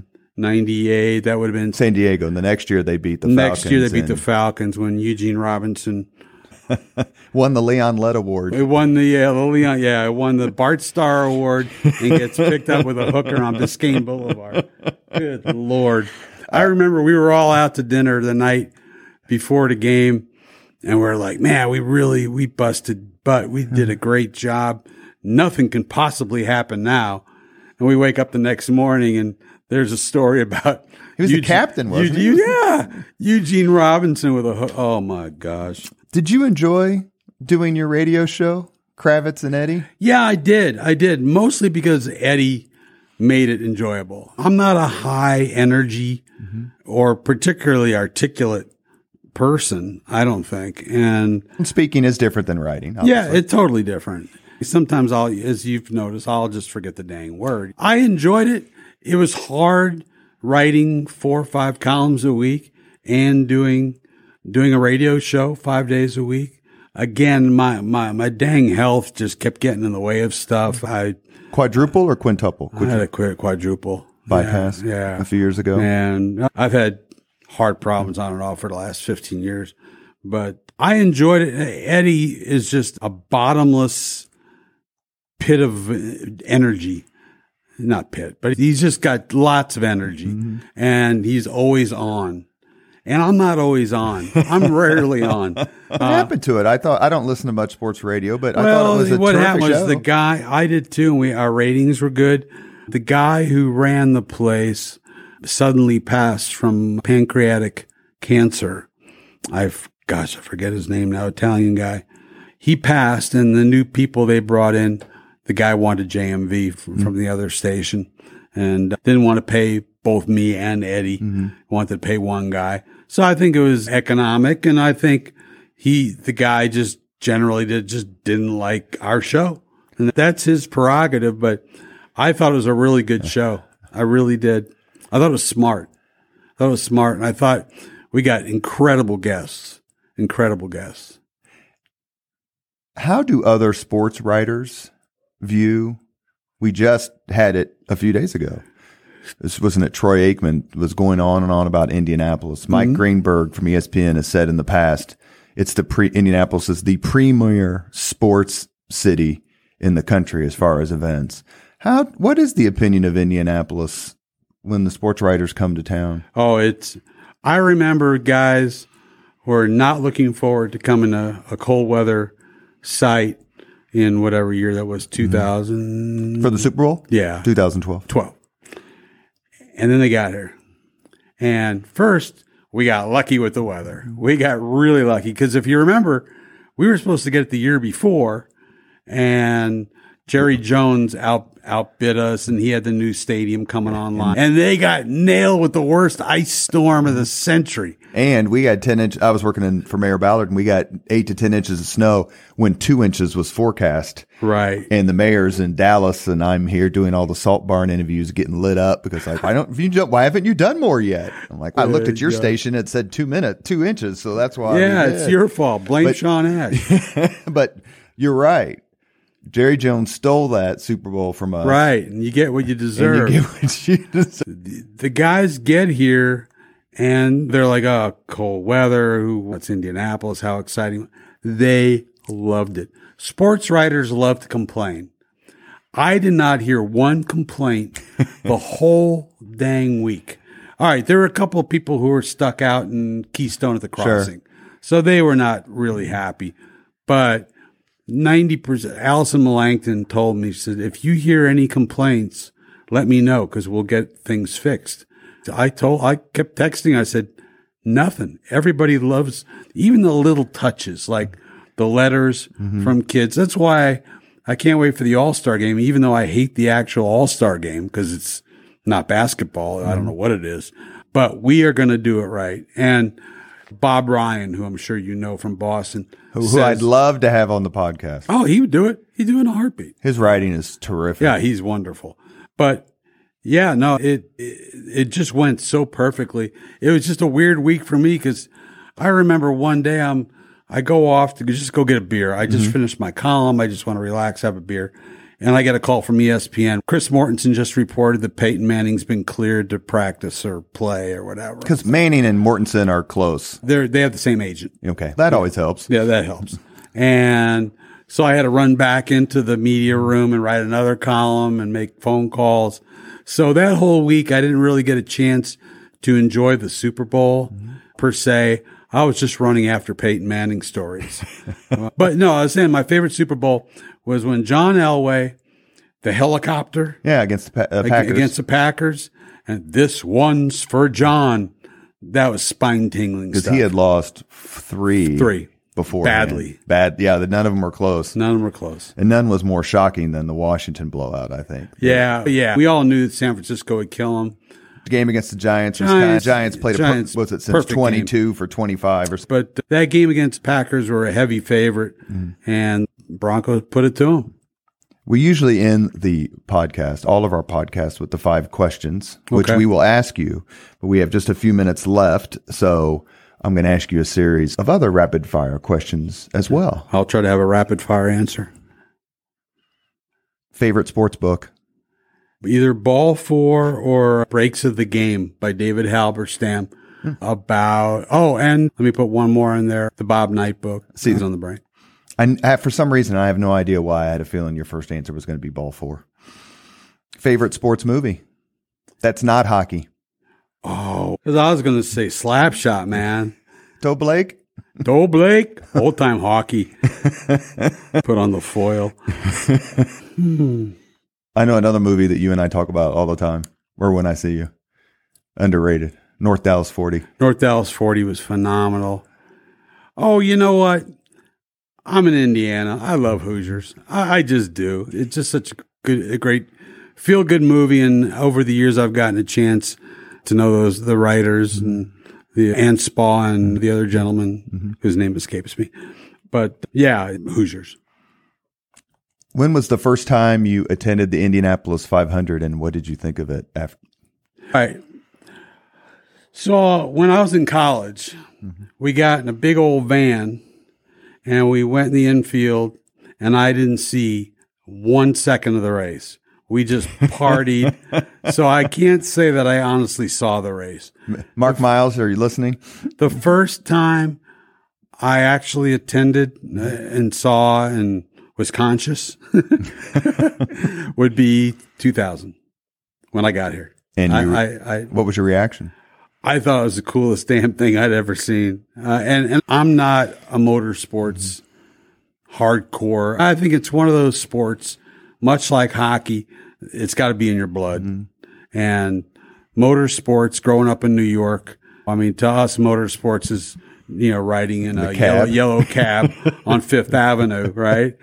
98, that would have been San Diego. And the next year they beat the Falcons. Next year they beat the Falcons when Eugene Robinson won the Leon Lett Award. It won it won the Bart Starr Award and gets picked up with a hooker on Biscayne Boulevard. Good Lord. I remember we were all out to dinner the night before the game, and we're like, man, we busted butt. We did a great job. Nothing can possibly happen now. And we wake up the next morning, and there's a story about he was the captain, wasn't he? Yeah, Eugene Robinson with a hook. Oh my gosh! Did you enjoy doing your radio show, Kravitz and Eddie? Yeah, I did mostly because Eddie made it enjoyable. I'm not a high energy or particularly articulate person, I don't think. And speaking is different than writing. Obviously. Yeah, it's totally different. Sometimes as you've noticed, I'll just forget the dang word. I enjoyed it. It was hard writing 4 or 5 columns a week and doing a radio show 5 days a week. Again, my dang health just kept getting in the way of stuff. Quadruple or quintuple? I had a quadruple bypass. Yeah, a few years ago, and I've had heart problems on and off for the last 15 years. But I enjoyed it. Eddie is just a bottomless pit of energy. Not pit, but he's just got lots of energy, and he's always on. And I'm not always on. I'm rarely on. What happened to it? I don't listen to much sports radio, but I thought it was a what terrific happened was show. the guy, I did too, and our ratings were good. The guy who ran the place suddenly passed from pancreatic cancer. I forget his name now, Italian guy. He passed, and the new people they brought in, the guy wanted JMV from the other station and didn't want to pay both me and Eddie. Wanted to pay one guy. So I think it was economic, and I think the guy just generally didn't like our show. And that's his prerogative, but I thought it was a really good show. I really did. I thought it was smart. And I thought we got incredible guests. How do other sports writers view? We just had it a few days ago. This wasn't it. Troy Aikman was going on and on about Indianapolis. Mike Greenberg from ESPN has said in the past, Indianapolis is the premier sports city in the country as far as events. What is the opinion of Indianapolis when the sports writers come to town? I remember guys who are not looking forward to coming to a cold weather site in whatever year that was, 2000. For the Super Bowl? Yeah. 2012. 12. And then they got here. And first, we got lucky with the weather. We got really lucky because if you remember, we were supposed to get it the year before, and Jerry Jones outbid us, and he had the new stadium coming online. And they got nailed with the worst ice storm of the century. And we got 10 inches. I was working for Mayor Ballard, and we got 8 to 10 inches of snow when 2 inches was forecast. Right. And the mayor's in Dallas, and I'm here doing all the Salt Barn interviews, getting lit up because like, why haven't you done more yet? I'm like, I looked at your station, it said 2 inches, so that's why. Yeah, it's your fault. Blame Sean Ash. But you're right. Jerry Jones stole that Super Bowl from us. Right. And you get what you deserve. The guys get here and they're like, oh, cold weather. What's Indianapolis? How exciting. They loved it. Sports writers love to complain. I did not hear one complaint the whole dang week. All right. There were a couple of people who were stuck out in Keystone at the Crossing. Sure. So they were not really happy. But 90%, Allison Melanchthon told me, she said, if you hear any complaints, let me know because we'll get things fixed. I kept texting. I said, nothing. Everybody loves even the little touches, like the letters from kids. That's why I can't wait for the All-Star game, even though I hate the actual All-Star game because it's not basketball. I don't know what it is, but we are going to do it right. And Bob Ryan, who I'm sure you know from Boston, who I'd love to have on the podcast. Oh, he would do it. He'd do it in a heartbeat. His writing is terrific. Yeah, he's wonderful. But yeah, no, it just went so perfectly. It was just a weird week for me because I remember one day I go off to just go get a beer. I just finished my column. I just want to relax, have a beer. And I get a call from ESPN. Chris Mortensen just reported that Peyton Manning's been cleared to practice or play or whatever. Because Manning and Mortensen are close. They have the same agent. Okay. That always helps. Yeah, that helps. And so I had to run back into the media room and write another column and make phone calls. So that whole week, I didn't really get a chance to enjoy the Super Bowl per se. I was just running after Peyton Manning stories. But no, I was saying my favorite Super Bowl was when John Elway, the helicopter. Yeah, against the Packers. Against the Packers. And this one's for John. That was spine-tingling stuff. Because he had lost three before. Badly. Yeah, none of them were close. None of them were close. And none was more shocking than the Washington blowout, I think. Yeah. We all knew that San Francisco would kill him. The game against the Giants played since 22 for 25 But that game against Packers were a heavy favorite, and Broncos put it to them. We usually end the podcast, all of our podcasts, with the 5 questions, which we will ask you, but we have just a few minutes left, so I'm going to ask you a series of other rapid-fire questions as well. I'll try to have a rapid-fire answer. Favorite sports book? Either Ball 4 or Breaks of the Game by David Halberstam and let me put one more in there, the Bob Knight book, Season on the Brain. For some reason, I have no idea why I had a feeling your first answer was going to be Ball 4. Favorite sports movie? That's not hockey. Oh, because I was going to say Slapshot, man. Toe Blake? Toe Blake, old-time hockey. Put on the foil. I know another movie that you and I talk about all the time, or when I see you. Underrated. North Dallas 40. North Dallas 40 was phenomenal. Oh, you know what? I'm in Indiana. I love Hoosiers. I just do. It's just such a great feel-good movie. And over the years, I've gotten a chance to know the writers and the Ann Spa and the other gentleman whose name escapes me. But yeah, Hoosiers. When was the first time you attended the Indianapolis 500, and what did you think of it after? All right. So when I was in college, we got in a big old van, and we went in the infield, and I didn't see 1 second of the race. We just partied. So I can't say that I honestly saw the race. Mark Miles, are you listening? The first time I actually attended and saw and was conscious would be 2000 when I got here. And what was your reaction? I thought it was the coolest damn thing I'd ever seen. And I'm not a motorsports hardcore. I think it's one of those sports, much like hockey, it's got to be in your blood. And motorsports, growing up in New York, I mean, to us, motorsports is, riding in a yellow cab on Fifth Avenue, right?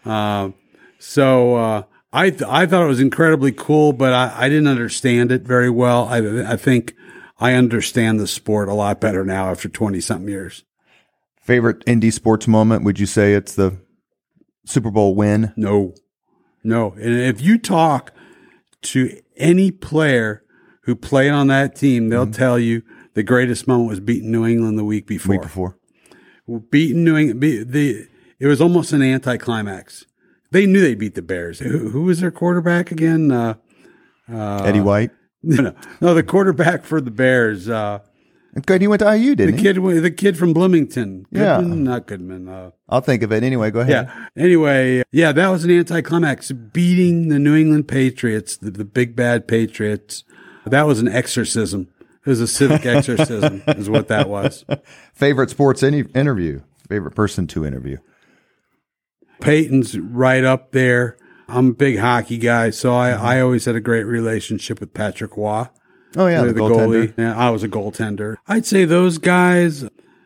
So I thought it was incredibly cool, but I didn't understand it very well. I think I understand the sport a lot better now after 20-something years. Favorite Indy sports moment? Would you say it's the Super Bowl win? No. And if you talk to any player who played on that team, they'll tell you the greatest moment was beating New England the week before. Beating New England. It was almost an anticlimax. They knew they'd beat the Bears. Who was their quarterback again? Eddie White? No, the quarterback for the Bears. Good, he went to IU, didn't he? The kid from Bloomington. Goodman, Yeah. Not Goodman. I'll think of it anyway. Go ahead. Yeah. Anyway, that was an anticlimax. Beating the New England Patriots, the big bad Patriots. That was an exorcism. It was a civic exorcism is what that was. Favorite sports interview? Favorite person to interview? Peyton's right up there. I'm a big hockey guy, so I always had a great relationship with Patrick Waugh. Oh, yeah, the goaltender. goalie. Yeah, I was a goaltender. I'd say those guys.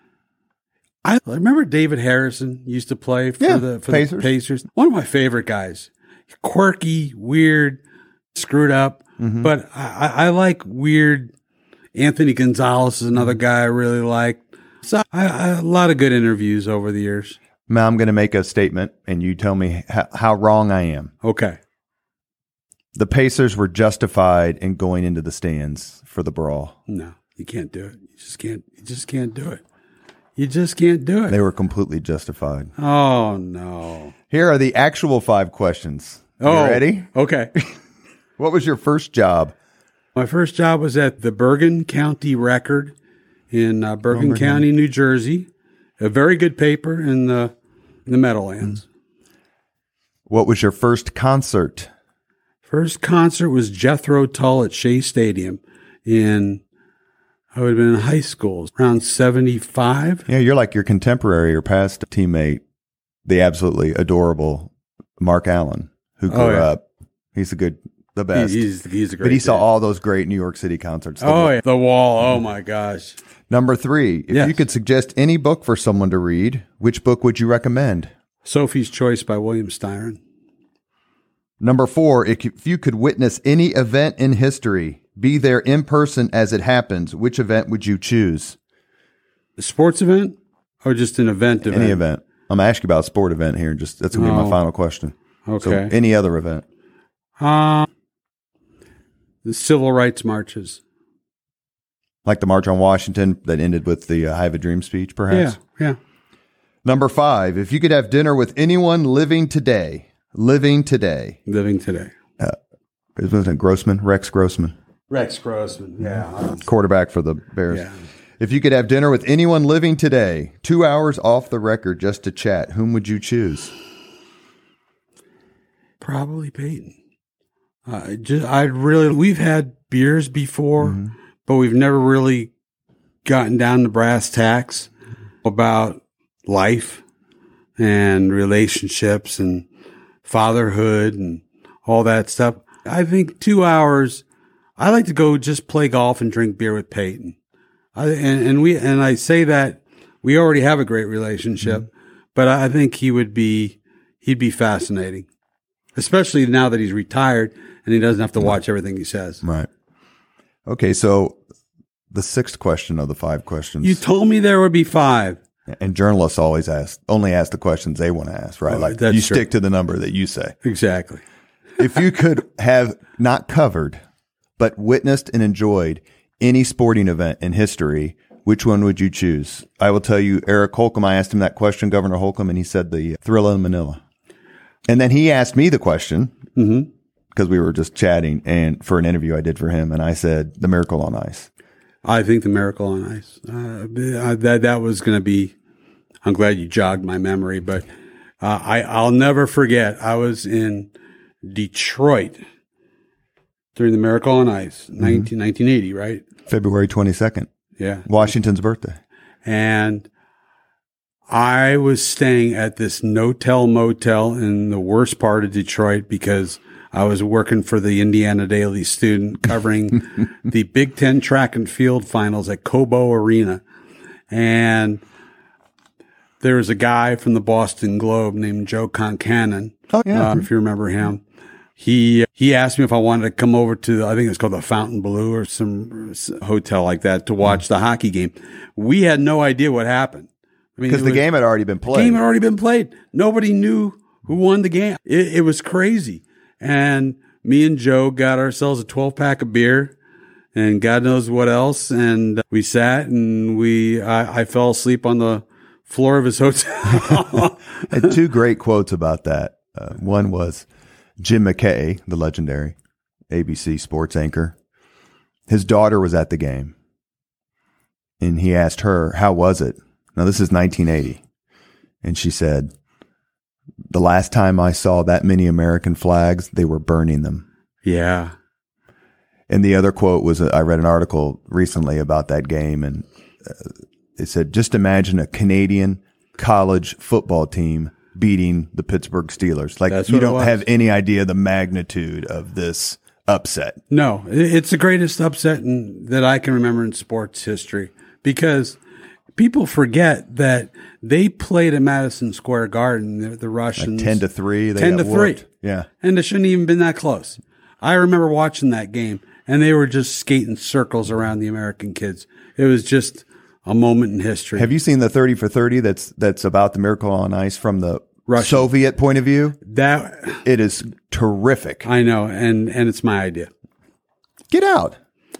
I remember David Harrison used to play for the Pacers. One of my favorite guys. Quirky, weird, screwed up. But I like weird. Anthony Gonzalez is another guy I really like. So a lot of good interviews over the years. Now I'm going to make a statement, and you tell me how wrong I am. Okay. The Pacers were justified in going into the stands for the brawl. No, you can't do it. You just can't do it. You just can't do it. They were completely justified. Oh, no. Here are the actual 5 questions. You ready? Okay. What was your first job? My first job was at the Bergen County Record in Bergen County, New Jersey. A very good paper in the Meadowlands. What was your first concert? First concert was Jethro Tull at Shea Stadium I would have been in high school, around 75. Yeah, you're like your contemporary or past teammate, the absolutely adorable Mark Allen, who grew up. He's the best. He's a great But he saw dude. all those great New York City concerts. Yeah. The Wall. Oh, my gosh. Number 3, if you could suggest any book for someone to read, which book would you recommend? Sophie's Choice by William Styron. Number 4, if you could witness any event in history, be there in person as it happens, which event would you choose? A sports event or just an event? Any event. I'm going to ask you about a sport event here. That's going to be my final question. Okay. So any other event. The civil rights marches. Like the March on Washington that ended with the I Have a Dream speech, perhaps? Yeah. Number 5, if you could have dinner with anyone living today. Living today. Isn't it Grossman? Rex Grossman. Yeah. Quarterback for the Bears. Yeah. If you could have dinner with anyone living today, 2 hours off the record just to chat, whom would you choose? Probably Peyton. We've had beers before, but we've never really gotten down to brass tacks about life and relationships and fatherhood and all that stuff. I think 2 hours, I like to go just play golf and drink beer with Peyton. I say that we already have a great relationship, but I think he'd be fascinating, especially now that he's retired and he doesn't have to watch everything he says. Right. Okay, so the sixth question of the 5 questions. You told me there would be 5. And journalists only ask the questions they want to ask, right? Like you stick to the number that you say. Exactly. If you could have not covered, but witnessed and enjoyed any sporting event in history, which one would you choose? I will tell you, Eric Holcomb, I asked him that question, Governor Holcomb, and he said the Thrilla in Manila. And then he asked me the question because we were just chatting and for an interview I did for him. And I said, the Miracle on Ice. I think the Miracle on Ice. That was going to be, I'm glad you jogged my memory, but I'll never forget. I was in Detroit during the Miracle on Ice, 1980, right? February 22nd. Yeah. Washington's birthday. And I was staying at this no-tell motel in the worst part of Detroit because I was working for the Indiana Daily Student covering the Big Ten track and field finals at Cobo Arena. And there was a guy from the Boston Globe named Joe Concannon. Oh, yeah. If you remember him. He asked me if I wanted to come over to, I think it's called the Fontainebleau or some hotel like that to watch the hockey game. We had no idea what happened. Because the game had already been played. The game had already been played. Nobody knew who won the game. It was crazy. And me and Joe got ourselves a 12-pack of beer and God knows what else. And we sat and I fell asleep on the floor of his hotel. I had 2 great quotes about that. One was Jim McKay, the legendary ABC sports anchor. His daughter was at the game. And he asked her, how was it? Now, this is 1980. And she said, the last time I saw that many American flags, they were burning them. Yeah. And the other quote was, I read an article recently about that game, and it said, just imagine a Canadian college football team beating the Pittsburgh Steelers. Like, you don't have any idea the magnitude of this upset. No, it's the greatest upset that I can remember in sports history because people forget that they played at Madison Square Garden, the Russians. Like 10-3. 10-3. Yeah. And it shouldn't even been that close. I remember watching that game, and they were just skating circles around the American kids. It was just a moment in history. Have you seen the 30 for 30 that's about the Miracle on Ice from the Soviet point of view? It is terrific. I know, and it's my idea. Get out.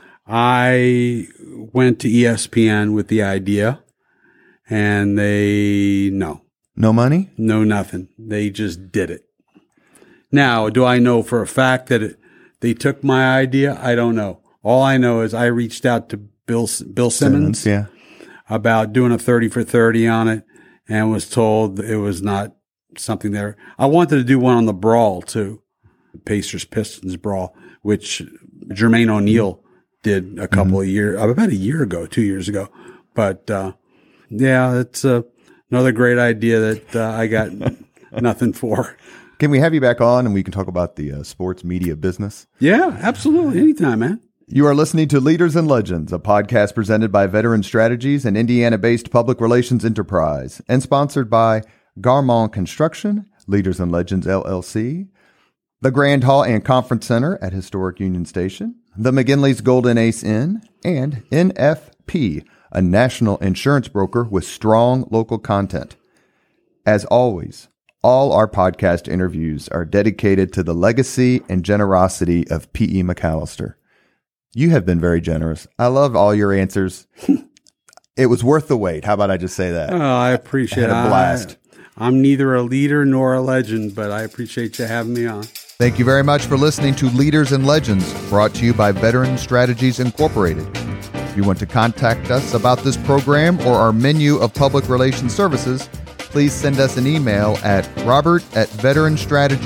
I went to ESPN with the idea, and no money? No, nothing. They just did it. Now, do I know for a fact that they took my idea? I don't know. All I know is I reached out to Bill Simmons about doing a 30 for 30 on it and was told it was not something there. I wanted to do one on the brawl too, the Pacers-Pistons brawl, which Jermaine O'Neal did a couple of years, about a year ago, 2 years ago. But it's another great idea that I got nothing for. Can we have you back on and we can talk about the sports media business? Yeah, absolutely. Anytime, man. You are listening to Leaders and Legends, a podcast presented by Veteran Strategies, an Indiana-based public relations enterprise, and sponsored by Garmong Construction, Leaders and Legends LLC, the Grand Hall and Conference Center at Historic Union Station, the McGinley's Golden Ace Inn, and NFP, a national insurance broker with strong local content. As always, all our podcast interviews are dedicated to the legacy and generosity of P.E. McAllister. You have been very generous. I love all your answers. It was worth the wait. How about I just say that? Oh, I appreciate it. I had a blast. I'm neither a leader nor a legend, but I appreciate you having me on. Thank you very much for listening to Leaders and Legends, brought to you by Veteran Strategies Incorporated. If you want to contact us about this program or our menu of public relations services, please send us an email at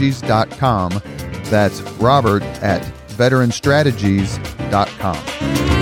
robert@veteranstrategies.com. That's robert@veteranstrategies.com.